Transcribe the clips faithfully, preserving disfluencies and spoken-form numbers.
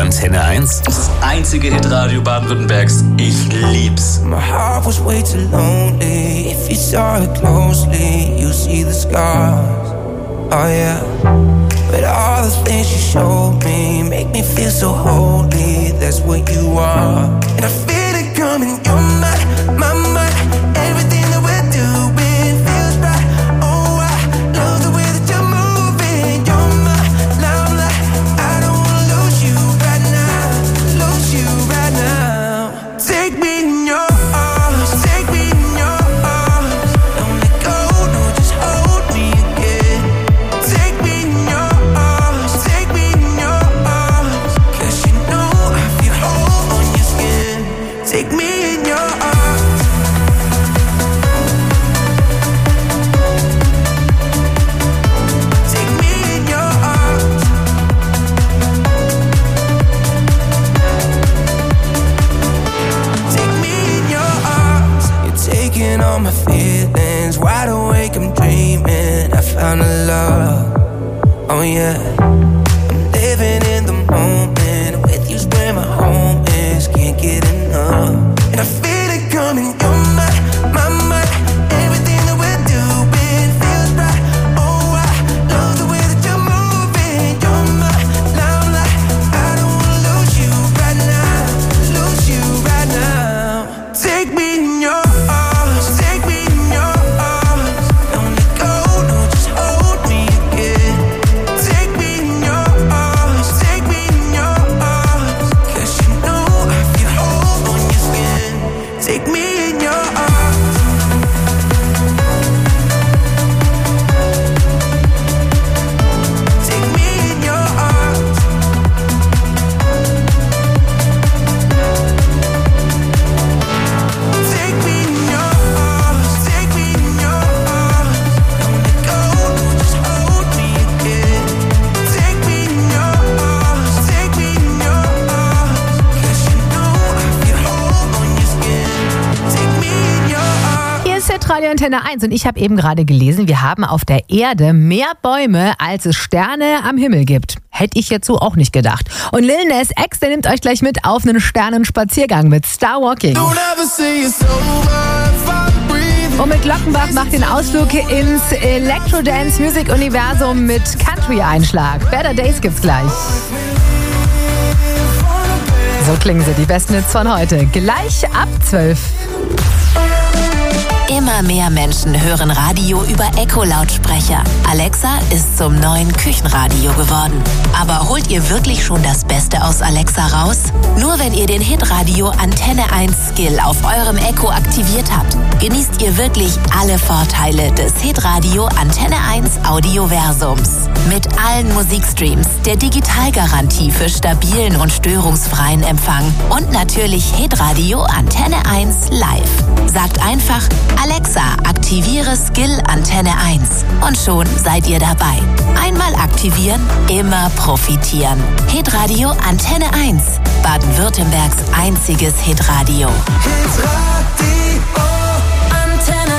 Antenne eins. Das einzige Hitradio Baden-Württembergs. Ich lieb's. My heart was way too lonely. If you saw it closely, you see the scars. Oh yeah. But all the things you showed me make me feel so holy. That's what you are. And I feel it coming. You're my, my, my. Everything that we're doing feels right. Oh, I love the way that you're moving. You're my limelight. I don't wanna lose you right now. Lose you right now. Take me in your arms. Take me in your arms. Don't let go. No, just hold me again. Take me in your arms. Take me in your arms. 'Cause you know I feel whole on your skin. Take me in your arms. Take me in your arms. Take me in your arms. You're taking all my feelings. Wide awake, I'm dreaming. I found a love. Oh yeah. I'm living in the moment. With you's where my home is. Can't get enough. And I feel it coming. You're my, my, my. Everything that we're doing feels right. Oh, I love the way that you're moving. You're my limelight. I don't wanna lose you right now. Lose you right now. Take me in your arms. Take me in your arms. Don't let go. No, just hold me again. Take me in your arms. Take me in your arms. 'Cause you know I feel whole on your skin. Take me in your arms. Take me in your arms. Take me in your arms. Take me in your arms. Don't let go. No, just hold me again. Take me in your arms. Take me in your arms. 'Cause you know I feel whole on your skin. Take me in your arms. Hier ist Hitradio Antenne eins und ich habe eben gerade gelesen, wir haben auf der Erde mehr Bäume, als es Sterne am Himmel gibt. Hätte ich jetzt so auch nicht gedacht. Und Lil Nas X, der nimmt euch gleich mit auf einen Sternenspaziergang mit Star Walking. Und mit Glockenbach macht den Ausflug ins Electro-Dance-Music-Universum mit Country-Einschlag. Better Days gibt's gleich. So klingen sie, die besten Hits von heute. Gleich ab zwölf. Immer mehr Menschen hören Radio über Echo-Lautsprecher. Alexa ist zum neuen Küchenradio geworden. Aber holt ihr wirklich schon das Beste aus Alexa raus? Nur wenn ihr den Hitradio Antenne eins Skill auf eurem Echo aktiviert habt, genießt ihr wirklich alle Vorteile des Hitradio Antenne eins Audioversums. Mit allen Musikstreams, der Digitalgarantie für stabilen und störungsfreien Empfang und natürlich Hitradio Antenne eins live. Sagt einfach: Alexa, aktiviere Skill Antenne eins und schon seid ihr dabei. Einmal aktivieren, immer profitieren. Hitradio Antenne eins, Baden-Württembergs einziges Hitradio. Hitradio Antenne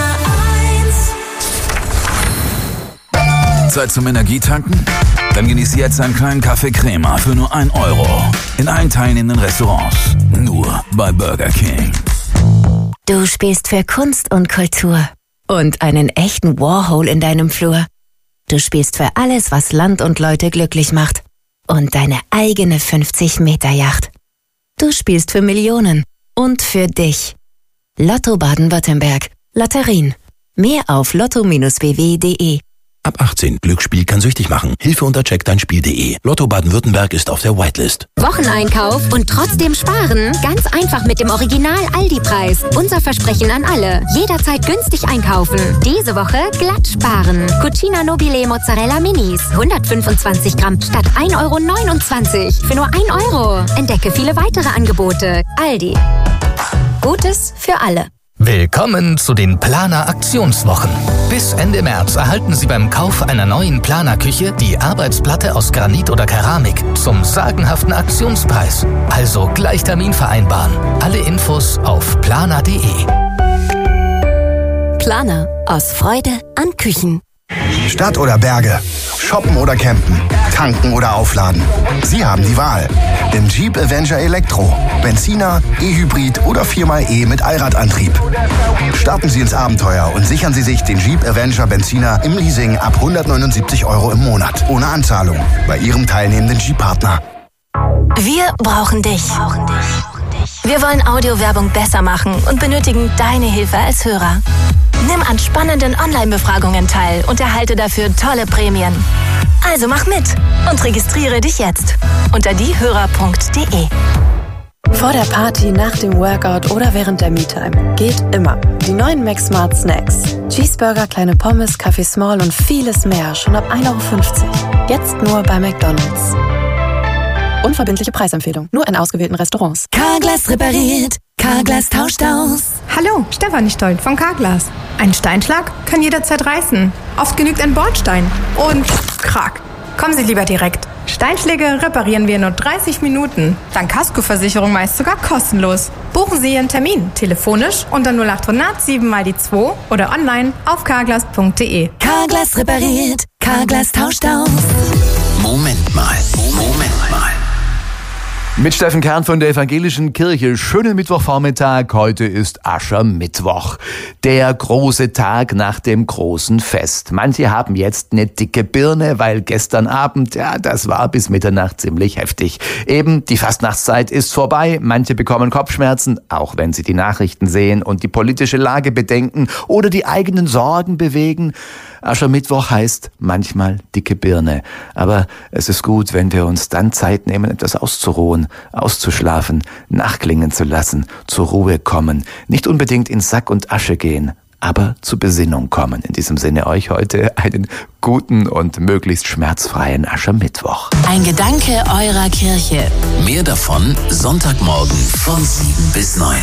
eins. Zeit zum Energietanken? Dann genießt jetzt einen kleinen Kaffee Crema für nur ein Euro. In allen teilnehmenden Restaurants. Nur bei Burger King. Du spielst für Kunst und Kultur und einen echten Warhol in deinem Flur. Du spielst für alles, was Land und Leute glücklich macht und deine eigene fünfzig-Meter-Yacht. Du spielst für Millionen und für dich. Lotto Baden-Württemberg. Lotterien. Mehr auf lotto Bindestrich b w punkt de. Ab achtzehn. Glücksspiel kann süchtig machen. Hilfe unter check dein spiel punkt de. Lotto Baden-Württemberg ist auf der Whitelist. Wocheneinkauf und trotzdem sparen? Ganz einfach mit dem Original-Aldi-Preis. Unser Versprechen an alle. Jederzeit günstig einkaufen. Diese Woche glatt sparen. Cucina Nobile Mozzarella Minis. hundertfünfundzwanzig Gramm statt ein Euro neunundzwanzig. Für nur ein Euro. Entdecke viele weitere Angebote. Aldi. Gutes für alle. Willkommen zu den Planer Aktionswochen. Bis Ende März erhalten Sie beim Kauf einer neuen Planer-Küche die Arbeitsplatte aus Granit oder Keramik zum sagenhaften Aktionspreis. Also gleich Termin vereinbaren. Alle Infos auf planer punkt de. Planer. Aus Freude an Küchen. Stadt oder Berge, shoppen oder campen, tanken oder aufladen. Sie haben die Wahl. Im Jeep Avenger Elektro, Benziner, E-Hybrid oder vier mal E mit Allradantrieb. Starten Sie ins Abenteuer und sichern Sie sich den Jeep Avenger Benziner im Leasing ab hundertneunundsiebzig Euro im Monat. Ohne Anzahlung bei Ihrem teilnehmenden Jeep-Partner. Wir brauchen dich. Wir wollen Audiowerbung besser machen und benötigen deine Hilfe als Hörer. Nimm an spannenden Online-Befragungen teil und erhalte dafür tolle Prämien. Also mach mit und registriere dich jetzt unter diehörer punkt de. Vor der Party, nach dem Workout oder während der Me-Time. Geht immer. Die neuen Mac Smart Snacks. Cheeseburger, kleine Pommes, Kaffee Small und vieles mehr. Schon ab ein Euro fünfzig. Jetzt nur bei McDonald's. Unverbindliche Preisempfehlung. Nur in ausgewählten Restaurants. Carglass repariert. Carglass tauscht aus. Hallo, Stefanie Stoll von Carglass. Ein Steinschlag kann jederzeit reißen. Oft genügt ein Bordstein. Und krack. Kommen Sie lieber direkt. Steinschläge reparieren wir in nur dreißig Minuten. Dank Kaskoversicherung meist sogar kostenlos. Buchen Sie Ihren Termin telefonisch unter null acht hundert sieben mal die zwei oder online auf carglass punkt de. Carglass repariert. Carglass tauscht aus. Moment mal. Moment mal. Mit Steffen Kern von der Evangelischen Kirche. Schönen Mittwochvormittag. Heute ist Aschermittwoch. Der große Tag nach dem großen Fest. Manche haben jetzt eine dicke Birne, weil gestern Abend, ja, das war bis Mitternacht ziemlich heftig. Eben, die Fastnachtszeit ist vorbei. Manche bekommen Kopfschmerzen, auch wenn sie die Nachrichten sehen und die politische Lage bedenken oder die eigenen Sorgen bewegen. Aschermittwoch heißt manchmal dicke Birne. Aber es ist gut, wenn wir uns dann Zeit nehmen, etwas auszuruhen, auszuschlafen, nachklingen zu lassen, zur Ruhe kommen. Nicht unbedingt in Sack und Asche gehen, aber zur Besinnung kommen. In diesem Sinne euch heute einen guten und möglichst schmerzfreien Aschermittwoch. Ein Gedanke eurer Kirche. Mehr davon Sonntagmorgen von sieben bis neun.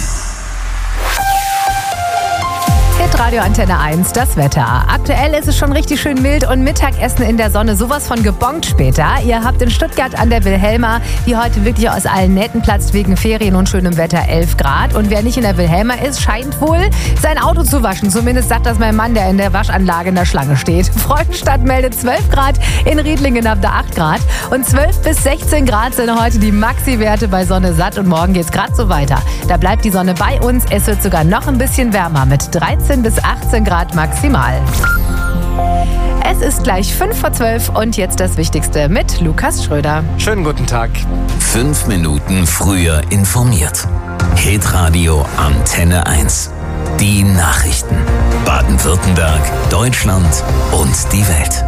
Radio Antenne eins, das Wetter. Aktuell ist es schon richtig schön mild und Mittagessen in der Sonne, sowas von gebongt später. Ihr habt in Stuttgart an der Wilhelma, die heute wirklich aus allen Nähten platzt wegen Ferien und schönem Wetter, elf Grad. Und wer nicht in der Wilhelma ist, scheint wohl sein Auto zu waschen. Zumindest sagt das mein Mann, der in der Waschanlage in der Schlange steht. Freudenstadt meldet zwölf Grad, in Riedlingen habt ihr acht Grad. Und zwölf bis sechzehn Grad sind heute die Maxi-Werte bei Sonne satt. Und morgen geht's gerade so weiter. Da bleibt die Sonne bei uns. Es wird sogar noch ein bisschen wärmer mit dreizehn bis achtzehn Grad maximal. Es ist gleich fünf vor zwölf und jetzt das Wichtigste mit Lukas Schröder. Schönen guten Tag. Fünf Minuten früher informiert. Hitradio Antenne eins. Die Nachrichten. Baden-Württemberg, Deutschland und die Welt.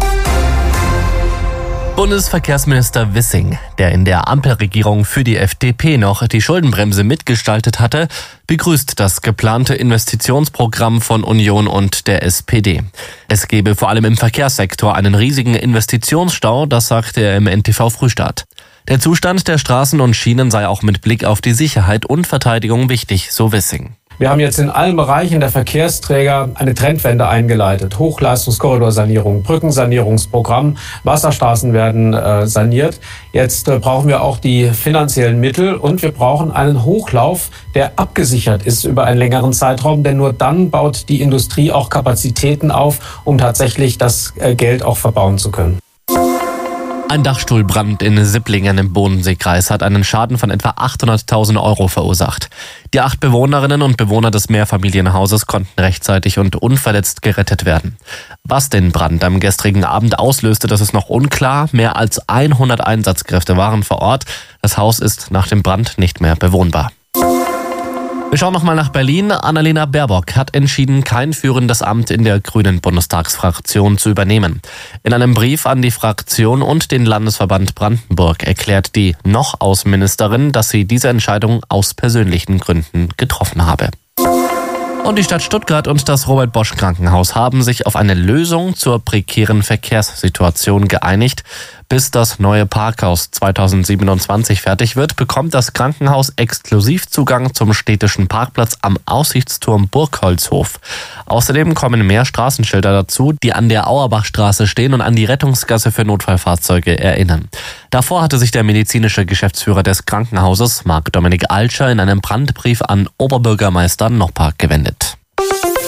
Bundesverkehrsminister Wissing, der in der Ampelregierung für die F D P noch die Schuldenbremse mitgestaltet hatte, begrüßt das geplante Investitionsprogramm von Union und der S P D. Es gebe vor allem im Verkehrssektor einen riesigen Investitionsstau, das sagte er im N T V Frühstart. Der Zustand der Straßen und Schienen sei auch mit Blick auf die Sicherheit und Verteidigung wichtig, so Wissing. Wir haben jetzt in allen Bereichen der Verkehrsträger eine Trendwende eingeleitet. Hochleistungskorridorsanierung, Brückensanierungsprogramm, Wasserstraßen werden äh, saniert. Jetzt äh, brauchen wir auch die finanziellen Mittel und wir brauchen einen Hochlauf, der abgesichert ist über einen längeren Zeitraum. Denn nur dann baut die Industrie auch Kapazitäten auf, um tatsächlich das äh, Geld auch verbauen zu können. Ein Dachstuhlbrand in Sipplingen im Bodenseekreis hat einen Schaden von etwa achthunderttausend Euro verursacht. Die acht Bewohnerinnen und Bewohner des Mehrfamilienhauses konnten rechtzeitig und unverletzt gerettet werden. Was den Brand am gestrigen Abend auslöste, das ist noch unklar. Mehr als hundert Einsatzkräfte waren vor Ort. Das Haus ist nach dem Brand nicht mehr bewohnbar. Wir schauen nochmal nach Berlin. Annalena Baerbock hat entschieden, kein führendes Amt in der Grünen Bundestagsfraktion zu übernehmen. In einem Brief an die Fraktion und den Landesverband Brandenburg erklärt die noch Außenministerin, dass sie diese Entscheidung aus persönlichen Gründen getroffen habe. Und die Stadt Stuttgart und das Robert-Bosch-Krankenhaus haben sich auf eine Lösung zur prekären Verkehrssituation geeinigt. Bis das neue Parkhaus zweitausendsiebenundzwanzig fertig wird, bekommt das Krankenhaus Exklusivzugang zum städtischen Parkplatz am Aussichtsturm Burgholzhof. Außerdem kommen mehr Straßenschilder dazu, die an der Auerbachstraße stehen und an die Rettungsgasse für Notfallfahrzeuge erinnern. Davor hatte sich der medizinische Geschäftsführer des Krankenhauses, Marc-Dominik Altscher, in einem Brandbrief an Oberbürgermeister Noppak gewendet.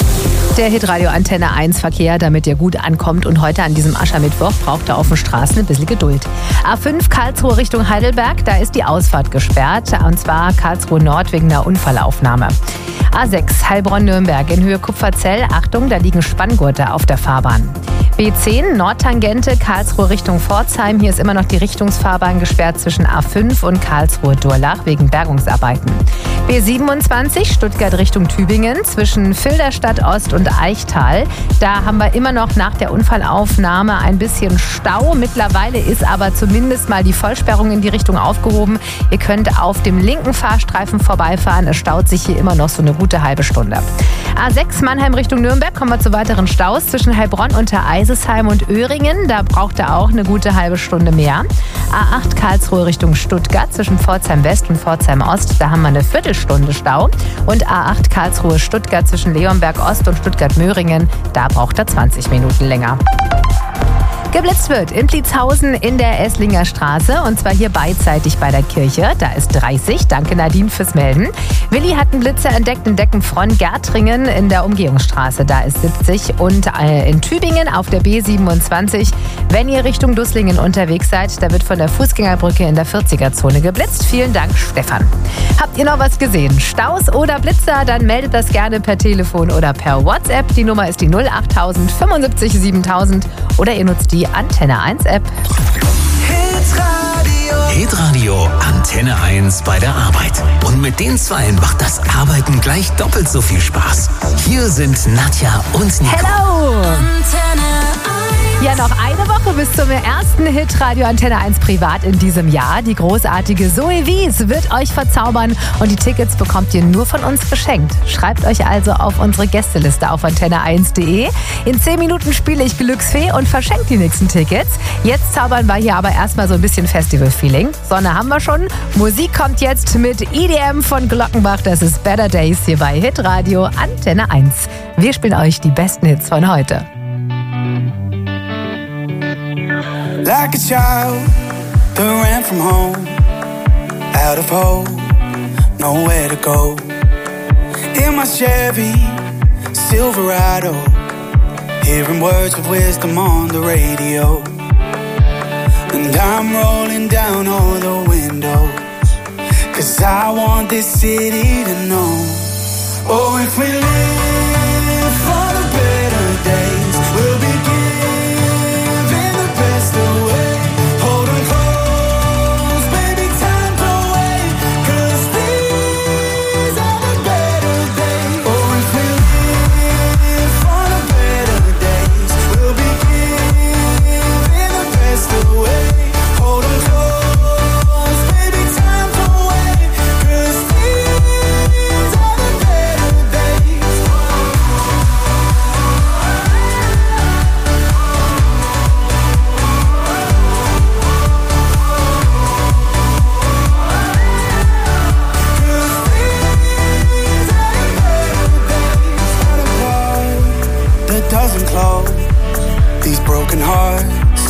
Der Hitradio Antenne eins Verkehr, damit ihr gut ankommt. Und heute an diesem Aschermittwoch braucht ihr auf den Straßen ein bisschen Geduld. A fünf Karlsruhe Richtung Heidelberg, da ist die Ausfahrt gesperrt. Und zwar Karlsruhe Nord wegen einer Unfallaufnahme. A sechs Heilbronn-Nürnberg in Höhe Kupferzell. Achtung, da liegen Spanngurte auf der Fahrbahn. B zehn Nordtangente Karlsruhe Richtung Pforzheim. Hier ist immer noch die Richtungsfahrbahn gesperrt zwischen A fünf und Karlsruhe-Durlach wegen Bergungsarbeiten. B siebenundzwanzig Stuttgart Richtung Tübingen zwischen Filderstadt Ost und Eichtal. Da haben wir immer noch nach der Unfallaufnahme ein bisschen Stau. Mittlerweile ist aber zumindest mal die Vollsperrung in die Richtung aufgehoben. Ihr könnt auf dem linken Fahrstreifen vorbeifahren. Es staut sich hier immer noch so eine gute halbe Stunde. A sechs Mannheim Richtung Nürnberg, kommen wir zu weiteren Staus zwischen Heilbronn und der Eisesheim und Öhringen. Da braucht ihr auch eine gute halbe Stunde mehr. A acht Karlsruhe Richtung Stuttgart zwischen Pforzheim West und Pforzheim Ost. Da haben wir eine Viertelstunde Stau. Und A acht Karlsruhe Stuttgart zwischen Leonberg Ost und Stuttgart-Möhringen. Da braucht er zwanzig Minuten länger. Geblitzt wird in Pliezhausen in der Esslinger Straße und zwar hier beidseitig bei der Kirche. Da ist dreißig. Danke Nadine fürs Melden. Willi hat einen Blitzer entdeckt in Deckenfront-Gärtringen in der Umgehungsstraße. Da ist siebzig und äh, in Tübingen auf der B siebenundzwanzig. Wenn ihr Richtung Dusslingen unterwegs seid, da wird von der Fußgängerbrücke in der vierziger-Zone geblitzt. Vielen Dank, Stefan. Habt ihr noch was gesehen? Staus oder Blitzer? Dann meldet das gerne per Telefon oder per WhatsApp. Die Nummer ist die null achttausend fünfundsiebzig siebentausend oder ihr nutzt die Antenne eins App. Hitradio Antenne eins bei der Arbeit. Und mit den Zweien macht das Arbeiten gleich doppelt so viel Spaß. Hier sind Nadja und Nico. Hello! Ja, noch eine Woche bis zum ersten Hitradio Antenne eins Privat in diesem Jahr. Die großartige Zoe Wies wird euch verzaubern und die Tickets bekommt ihr nur von uns geschenkt. Schreibt euch also auf unsere Gästeliste auf antenne eins punkt de. In zehn Minuten spiele ich Glücksfee und verschenke die nächsten Tickets. Jetzt zaubern wir hier aber erstmal so ein bisschen Festival-Feeling. Sonne haben wir schon. Musik kommt jetzt mit E D M von Glockenbach. Das ist Better Days hier bei Hitradio Antenne eins. Wir spielen euch die besten Hits von heute. Like a child that ran from home, out of hope, nowhere to go. In my Chevy Silverado, hearing words of wisdom on the radio. And I'm rolling down all the windows, 'cause I want this city to know. Oh, if we live for the better days, we'll be giving the best away. Hold on close, baby, time to wait, 'cause these are the better days. Oh, if we live for the better days, we'll be giving the best away. Hold on close, baby, time to wait, 'cause these are the better days. That doesn't close these broken hearts